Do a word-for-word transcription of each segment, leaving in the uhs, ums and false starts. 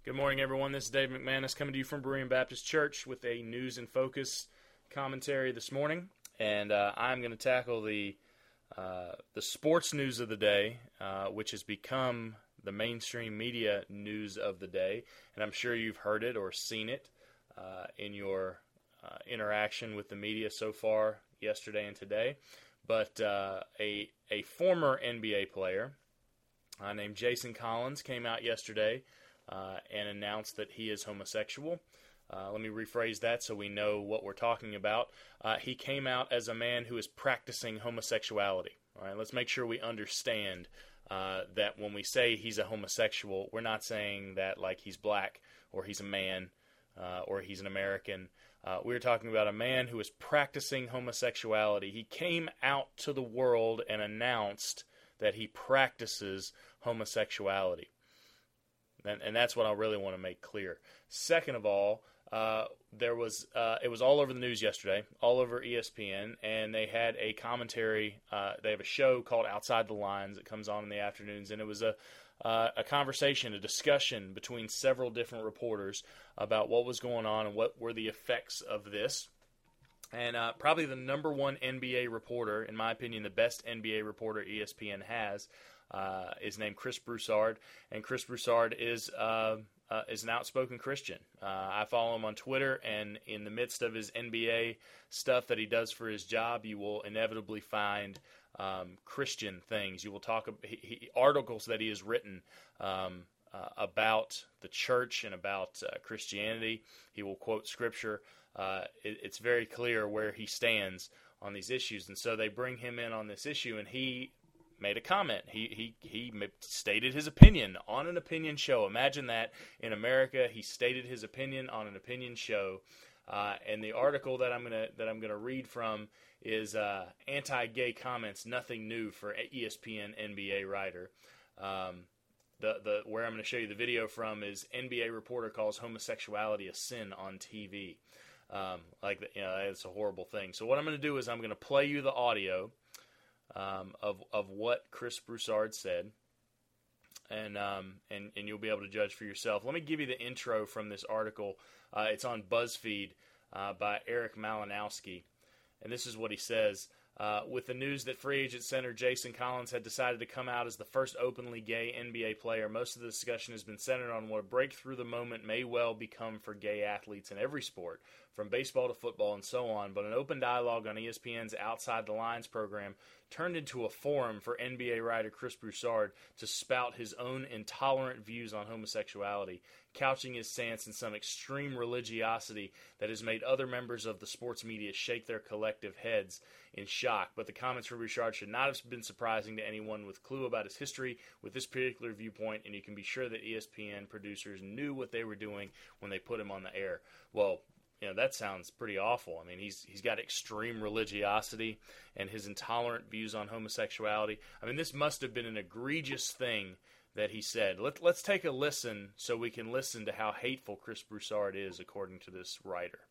Good morning, everyone. This is Dave McManus coming to you from Berean Baptist Church with a News in Focus commentary this morning. And uh, I'm going to tackle the uh, the sports news of the day, uh, which has become the mainstream media news of the day. And I'm sure you've heard it or seen it uh, in your uh, interaction with the media so far yesterday and today. But uh, a, a former N B A player uh, named Jason Collins came out yesterday Uh, and announced that he is homosexual. Uh, let me rephrase that so we know what we're talking about. Uh, he came out as a man who is practicing homosexuality. All right, let's make sure we understand uh, that when we say he's a homosexual, we're not saying that like he's black or he's a man uh, or he's an American. Uh, we're talking about a man who is practicing homosexuality. He came out to the world and announced that he practices homosexuality. And, and that's what I really want to make clear. Second of all, uh, there was uh, it was all over the news yesterday, all over E S P N, and they had a commentary. Uh, they have a show called Outside the Lines that comes on in the afternoons, and it was a uh, a conversation, a discussion between several different reporters about what was going on and what were the effects of this. And uh, probably the number one N B A reporter, in my opinion, the best N B A reporter E S P N has, Uh, is named Chris Broussard, and Chris Broussard is uh, uh, is an outspoken Christian. Uh, I follow him on Twitter, and in the midst of his N B A stuff that he does for his job, you will inevitably find um, Christian things. You will talk he, he, articles that he has written um, uh, about the church and about uh, Christianity. He will quote scripture. Uh, it, it's very clear where he stands on these issues, and so they bring him in on this issue, and he made a comment. He he he stated his opinion on an opinion show. Imagine that in America, he stated his opinion on an opinion show. Uh, and the article that I'm gonna that I'm gonna read from is uh, anti-gay comments, nothing new for E S P N N B A writer. Um, the the where I'm gonna show you the video from is N B A reporter calls homosexuality a sin on T V. Um, like you know, it's a horrible thing. So what I'm gonna do is I'm gonna play you the audio Um, of of what Chris Broussard said, and um and and you'll be able to judge for yourself. Let me give you the intro from this article. Uh, it's on BuzzFeed uh, by Eric Malinowski, and this is what he says. Uh, with the news that free agent center Jason Collins had decided to come out as the first openly gay N B A player, most of the discussion has been centered on what a breakthrough the moment may well become for gay athletes in every sport, from baseball to football and so on. But an open dialogue on E S P N's Outside the Lines program turned into a forum for N B A writer Chris Broussard to spout his own intolerant views on homosexuality, couching his stance in some extreme religiosity that has made other members of the sports media shake their collective heads in shock. But the comments from Broussard should not have been surprising to anyone with clue about his history with this particular viewpoint, and you can be sure that E S P N producers knew what they were doing when they put him on the air. Well, you know, that sounds pretty awful. I mean, he's he's got extreme religiosity and his intolerant views on homosexuality. I mean, this must have been an egregious thing that he said. Let, let's take a listen so we can listen to how hateful Chris Broussard is, according to this writer.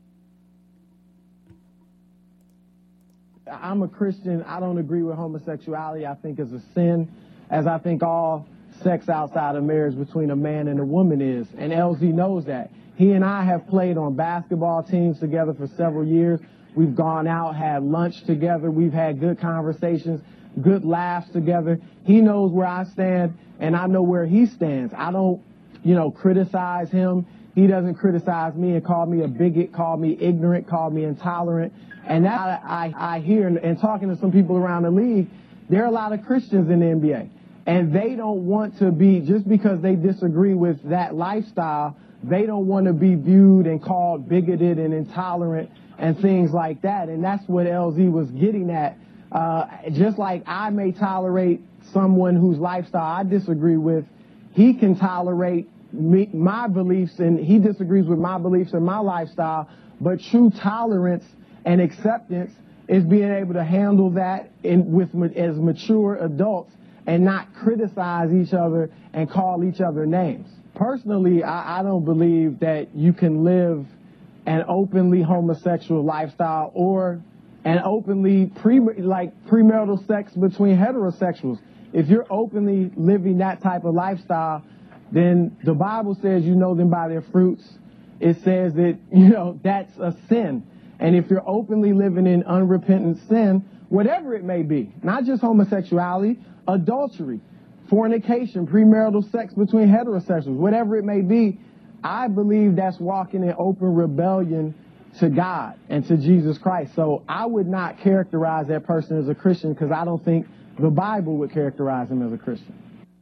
I'm a Christian. I don't agree with homosexuality. I think it's a sin, as I think all sex outside of marriage between a man and a woman is. And L Z knows that. He and I have played on basketball teams together for several years. We've gone out, had lunch together. We've had good conversations, good laughs together. He knows where I stand, and I know where he stands. I don't, you know, criticize him. He doesn't criticize me and call me a bigot, call me ignorant, call me intolerant. And that I, I hear, and talking to some people around the league, there are a lot of Christians in the N B A. And they don't want to be, just because they disagree with that lifestyle, they don't want to be viewed and called bigoted and intolerant and things like that. And that's what L Z was getting at. Uh, just like I may tolerate someone whose lifestyle I disagree with, he can tolerate me, my beliefs, and he disagrees with my beliefs and my lifestyle. But true tolerance and acceptance is being able to handle that in, with as mature adults and not criticize each other and call each other names. Personally, I, I don't believe that you can live an openly homosexual lifestyle or an openly pre like premarital sex between heterosexuals. If you're openly living that type of lifestyle, then the Bible says you know them by their fruits. It says that, you know, that's a sin. And if you're openly living in unrepentant sin, whatever it may be, not just homosexuality, adultery, fornication, premarital sex between heterosexuals, whatever it may be, I believe that's walking in open rebellion to God and to Jesus Christ. So I would not characterize that person as a Christian because I don't think the Bible would characterize him as a Christian.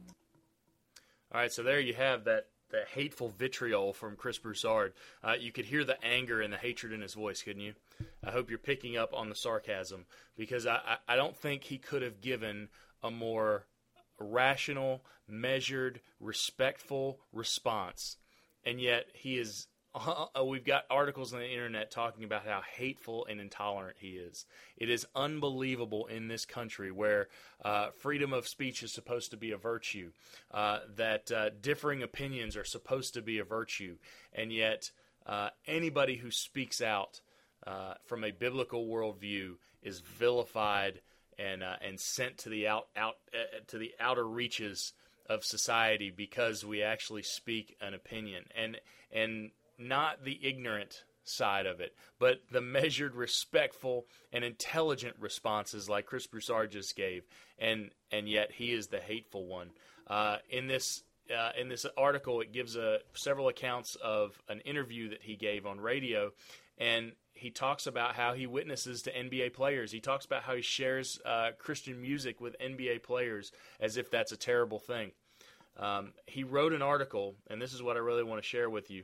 All right, so there you have that, that hateful vitriol from Chris Broussard. Uh, you could hear the anger and the hatred in his voice, couldn't you? I hope you're picking up on the sarcasm, because I, I, I don't think he could have given a more rational, measured, respectful response. And yet he is, uh, we've got articles on the internet talking about how hateful and intolerant he is. It is unbelievable in this country where uh, freedom of speech is supposed to be a virtue, uh, that uh, differing opinions are supposed to be a virtue, and yet uh, anybody who speaks out uh, from a biblical worldview is vilified and uh, and sent to the out out uh, to the outer reaches of society because we actually speak an opinion, and and not the ignorant side of it, but the measured, respectful, and intelligent responses like Chris Broussard just gave, and and yet he is the hateful one. Uh, in this uh, in this article, it gives a, several accounts of an interview that he gave on radio, and he talks about how he witnesses to N B A players. He talks about how he shares uh, Christian music with N B A players as if that's a terrible thing. Um, he wrote an article, and this is what I really want to share with you.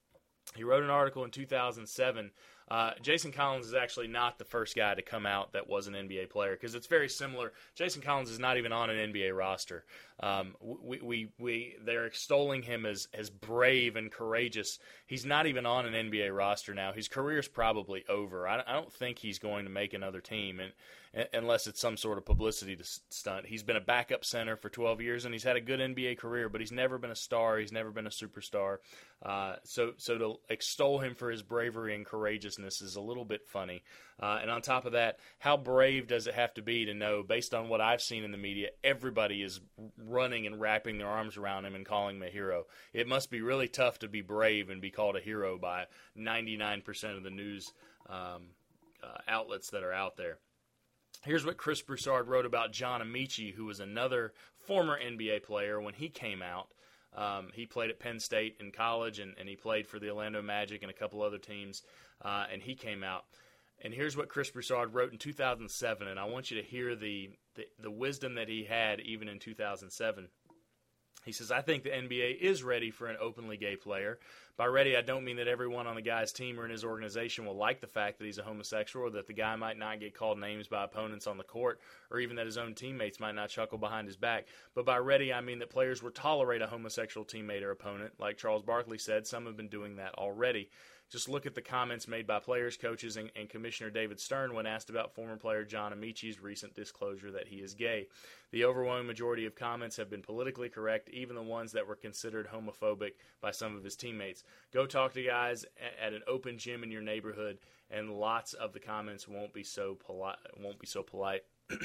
He wrote an article in two thousand seven. Uh, Jason Collins is actually not the first guy to come out that was an N B A player, because it's very similar. Jason Collins is not even on an N B A roster. Um, we, we, we, they're extolling him as, as brave and courageous. He's not even on an N B A roster now. His career's probably over. I, I don't think he's going to make another team, and, and unless it's some sort of publicity stunt. He's been a backup center for twelve years, and he's had a good N B A career, but he's never been a star. He's never been a superstar. Uh, so, so to extol him for his bravery and courageousness is a little bit funny. Uh, and on top of that, how brave does it have to be to know, based on what I've seen in the media, everybody is running and wrapping their arms around him and calling him a hero. It must be really tough to be brave and be called a hero by ninety-nine percent of the news um, uh, outlets that are out there. Here's what Chris Broussard wrote about John Amici, who was another former N B A player when he came out. Um, he played at Penn State in college, and, and he played for the Orlando Magic and a couple other teams, uh, and he came out. And here's what Chris Broussard wrote in two thousand seven, and I want you to hear the, the, the wisdom that he had even in two thousand seven. He says, I think the N B A is ready for an openly gay player. By ready, I don't mean that everyone on the guy's team or in his organization will like the fact that he's a homosexual, or that the guy might not get called names by opponents on the court, or even that his own teammates might not chuckle behind his back. But by ready, I mean that players will tolerate a homosexual teammate or opponent. Like Charles Barkley said, some have been doing that already. Just look at the comments made by players, coaches, and, and Commissioner David Stern when asked about former player John Amici's recent disclosure that he is gay. The overwhelming majority of comments have been politically correct, even the ones that were considered homophobic by some of his teammates. Go talk to guys at, at an open gym in your neighborhood, and lots of the comments won't be so polite. Won't be so polite.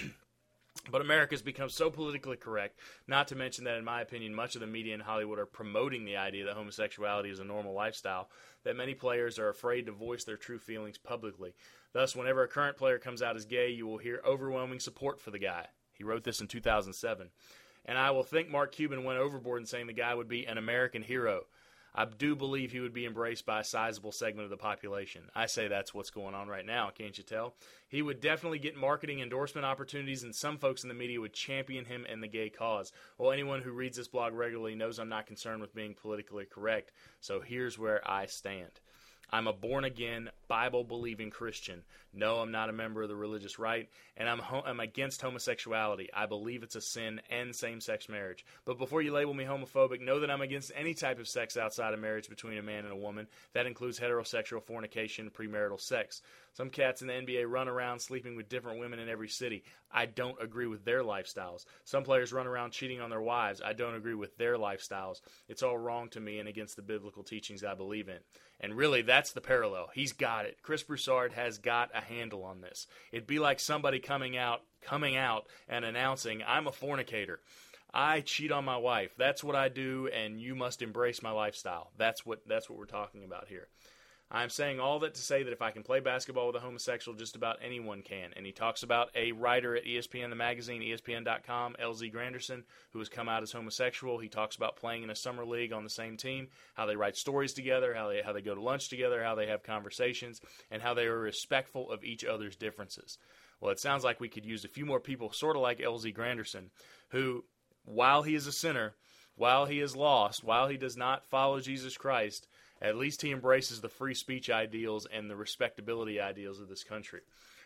But America's become so politically correct, not to mention that, in my opinion, much of the media in Hollywood are promoting the idea that homosexuality is a normal lifestyle, that many players are afraid to voice their true feelings publicly. Thus, whenever a current player comes out as gay, you will hear overwhelming support for the guy. He wrote this in two thousand seven. And I will think Mark Cuban went overboard in saying the guy would be an American hero. I do believe he would be embraced by a sizable segment of the population. I say that's what's going on right now, can't you tell? He would definitely get marketing endorsement opportunities, and some folks in the media would champion him and the gay cause. Well, anyone who reads this blog regularly knows I'm not concerned with being politically correct, so here's where I stand. I'm a born-again, Bible-believing Christian. No, I'm not a member of the religious right, and I'm, ho- I'm against homosexuality. I believe it's a sin and same-sex marriage. But before you label me homophobic, know that I'm against any type of sex outside of marriage between a man and a woman. That includes heterosexual fornication, premarital sex. Some cats in the N B A run around sleeping with different women in every city. I don't agree with their lifestyles. Some players run around cheating on their wives. I don't agree with their lifestyles. It's all wrong to me and against the biblical teachings I believe in. And really, that's the parallel. He's got it. Chris Broussard has got a handle on this. It'd be like somebody coming out, coming out and announcing, I'm a fornicator. I cheat on my wife. That's what I do, and you must embrace my lifestyle. That's what that's what we're talking about here. I'm saying all that to say that if I can play basketball with a homosexual, just about anyone can. And he talks about a writer at E S P N, the magazine, E S P N dot com, L Z Granderson, who has come out as homosexual. He talks about playing in a summer league on the same team, how they write stories together, how they how they go to lunch together, how they have conversations, and how they are respectful of each other's differences. Well, it sounds like we could use a few more people, sort of like L Z Granderson, who, while he is a sinner, while he is lost, while he does not follow Jesus Christ, at least he embraces the free speech ideals and the respectability ideals of this country.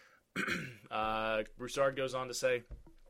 uh, Broussard goes on to say,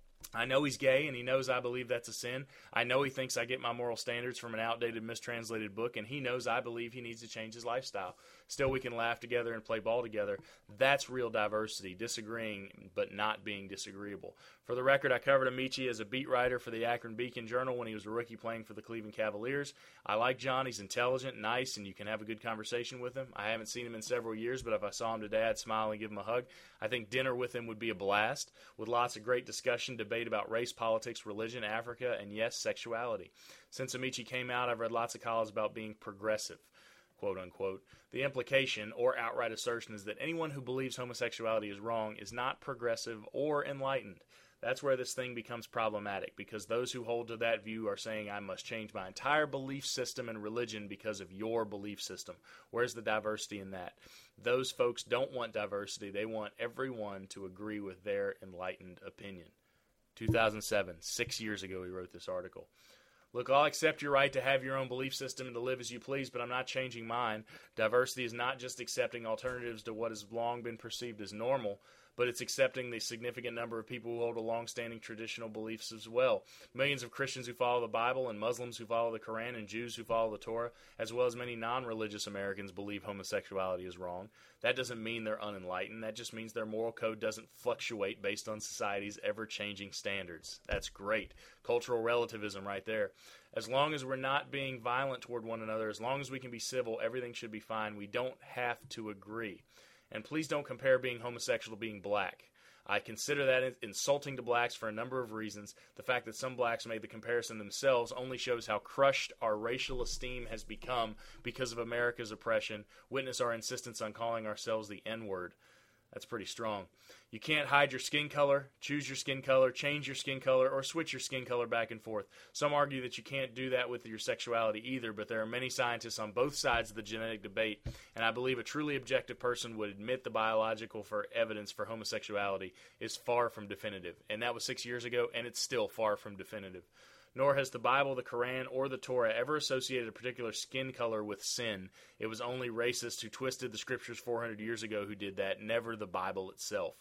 I know he's gay, and he knows I believe that's a sin. I know he thinks I get my moral standards from an outdated, mistranslated book, and he knows I believe he needs to change his lifestyle. Still, we can laugh together and play ball together. That's real diversity, disagreeing but not being disagreeable. For the record, I covered Amici as a beat writer for the Akron Beacon Journal when he was a rookie playing for the Cleveland Cavaliers. I like John. He's intelligent, nice, and you can have a good conversation with him. I haven't seen him in several years, but if I saw him today, I'd smile and give him a hug. I think dinner with him would be a blast, with lots of great discussion, debate about race, politics, religion, Africa, and yes, sexuality. Since Amici came out, I've read lots of columns about being progressive, quote unquote. The implication or outright assertion is that anyone who believes homosexuality is wrong is not progressive or enlightened. That's where this thing becomes problematic, because those who hold to that view are saying I must change my entire belief system and religion because of your belief system. Where's the diversity in that? Those folks don't want diversity. They want everyone to agree with their enlightened opinion. two thousand seven, six years ago, he wrote this article. Look, I'll accept your right to have your own belief system and to live as you please, but I'm not changing mine. Diversity is not just accepting alternatives to what has long been perceived as normal, but it's accepting the significant number of people who hold a long-standing traditional beliefs as well. Millions of Christians who follow the Bible, and Muslims who follow the Quran, and Jews who follow the Torah, as well as many non-religious Americans believe homosexuality is wrong. That doesn't mean they're unenlightened. That just means their moral code doesn't fluctuate based on society's ever-changing standards. That's great. Cultural relativism right there. As long as we're not being violent toward one another, as long as we can be civil, everything should be fine. We don't have to agree. And please don't compare being homosexual to being black. I consider that insulting to blacks for a number of reasons. The fact that some blacks made the comparison themselves only shows how crushed our racial esteem has become because of America's oppression. Witness our insistence on calling ourselves the N-word. That's pretty strong. You can't hide your skin color, choose your skin color, change your skin color, or switch your skin color back and forth. Some argue that you can't do that with your sexuality either, but there are many scientists on both sides of the genetic debate, and I believe a truly objective person would admit the biological for evidence for homosexuality is far from definitive. And that was six years ago, and it's still far from definitive. Nor has the Bible, the Quran, or the Torah ever associated a particular skin color with sin. It was only racists who twisted the scriptures four hundred years ago who did that, never the Bible itself.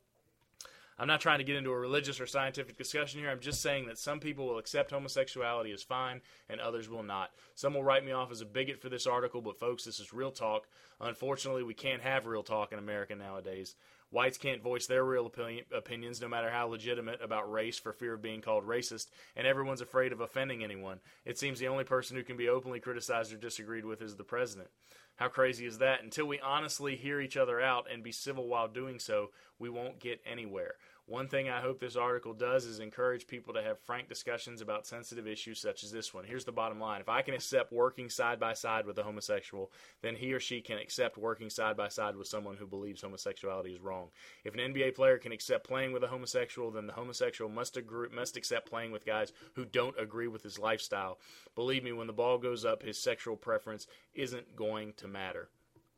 I'm not trying to get into a religious or scientific discussion here. I'm just saying that some people will accept homosexuality as fine and others will not. Some will write me off as a bigot for this article, but folks, this is real talk. Unfortunately, we can't have real talk in America nowadays. Whites can't voice their real opinion, opinions, no matter how legitimate, about race for fear of being called racist, and everyone's afraid of offending anyone. It seems the only person who can be openly criticized or disagreed with is the president. How crazy is that? Until we honestly hear each other out and be civil while doing so, we won't get anywhere. One thing I hope this article does is encourage people to have frank discussions about sensitive issues such as this one. Here's the bottom line. If I can accept working side by side with a homosexual, then he or she can accept working side by side with someone who believes homosexuality is wrong. If an N B A player can accept playing with a homosexual, then the homosexual must agree, must accept playing with guys who don't agree with his lifestyle. Believe me, when the ball goes up, his sexual preference isn't going to matter.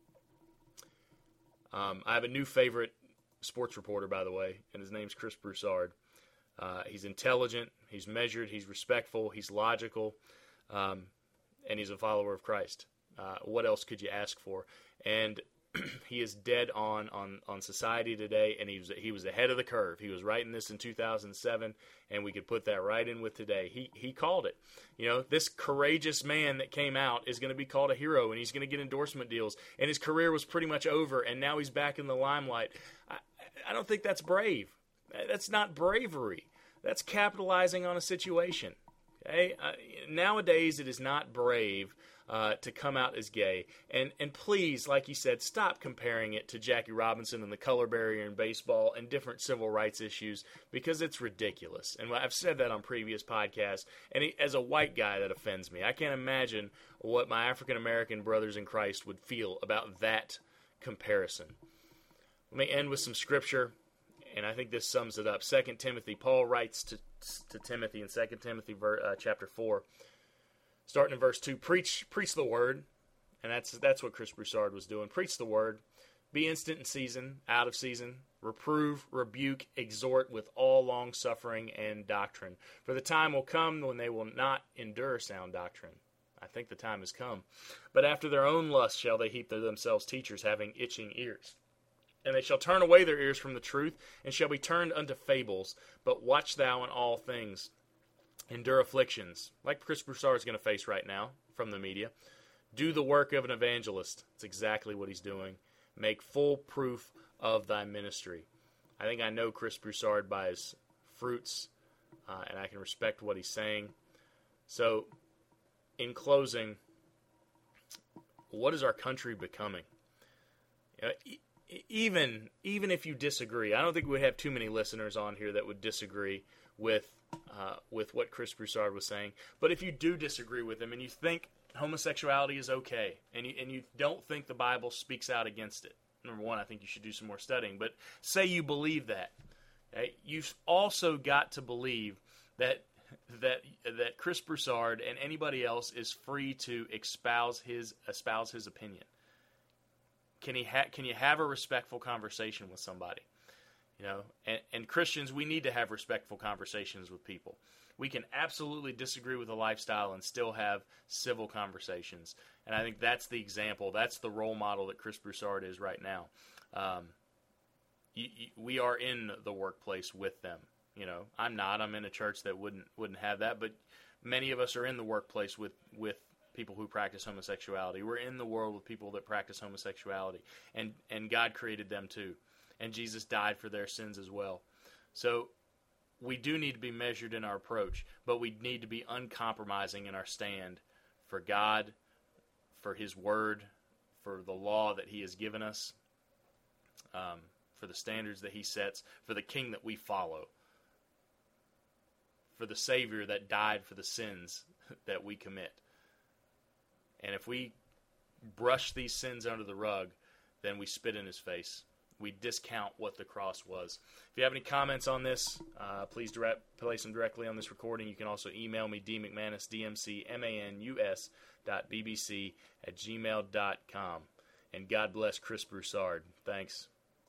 Um, I have a new favorite sports reporter, by the way, and his name's Chris Broussard. Uh, he's intelligent, he's measured, he's respectful, he's logical, um, and he's a follower of Christ. Uh, what else could you ask for? And he is dead on, on on society today, and he was he was ahead of the curve. He was writing this in two thousand seven, and we could put that right in with today. He he called it. You know, this courageous man that came out is going to be called a hero, and he's going to get endorsement deals, and his career was pretty much over, and now he's back in the limelight. I, I don't think that's brave. That's not bravery. That's capitalizing on a situation. Okay? Uh, nowadays, it is not brave uh, to come out as gay. And and please, like you said, stop comparing it to Jackie Robinson and the color barrier in baseball and different civil rights issues, because it's ridiculous. And I've said that on previous podcasts, and he, as a white guy, that offends me. I can't imagine what my African-American brothers in Christ would feel about that comparison. Let me end with some scripture, and I think this sums it up. Second Timothy, Paul writes to, to Timothy in Second Timothy uh, chapter four, starting in verse two, preach preach the word, and that's that's what Chris Broussard was doing. Preach the word, be instant in season, out of season, reprove, rebuke, exhort with all long-suffering and doctrine. For the time will come when they will not endure sound doctrine. I think the time has come. But after their own lust shall they heap to themselves teachers having itching ears. And they shall turn away their ears from the truth, and shall be turned unto fables. But watch thou in all things. Endure afflictions, like Chris Broussard is going to face right now from the media. Do the work of an evangelist. That's exactly what he's doing. Make full proof of thy ministry. I think I know Chris Broussard by his fruits, uh, and I can respect what he's saying. So, in closing, what is our country becoming? You know, Even even if you disagree, I don't think we have too many listeners on here that would disagree with uh, with what Chris Broussard was saying. But if you do disagree with him and you think homosexuality is okay, and you, and you don't think the Bible speaks out against it, number one, I think you should do some more studying. But say you believe that, okay, you've also got to believe that that that Chris Broussard and anybody else is free to espouse his espouse his opinion. Can he ha- can you have a respectful conversation with somebody? You know, and, and Christians, we need to have respectful conversations with people. We can absolutely disagree with a lifestyle and still have civil conversations. And I think that's the example. That's the role model that Chris Broussard is right now. Um, you, you, we are in the workplace with them. You know, I'm not. I'm in a church that wouldn't wouldn't have that. But many of us are in the workplace with with. people who practice homosexuality. We're in the world with people that practice homosexuality, and and God created them too, and Jesus died for their sins as well. So we do need to be measured in our approach, but we need to be uncompromising in our stand for God, for His Word, for the law that He has given us, um, for the standards that He sets, for the King that we follow, for the Savior that died for the sins that we commit. And if we brush these sins under the rug, then we spit in His face. We discount what the cross was. If you have any comments on this, uh, please direct, place them directly on this recording. You can also email me, D McManus, D M C M A N U S dot B B C at gmail dot com. And God bless Chris Broussard. Thanks.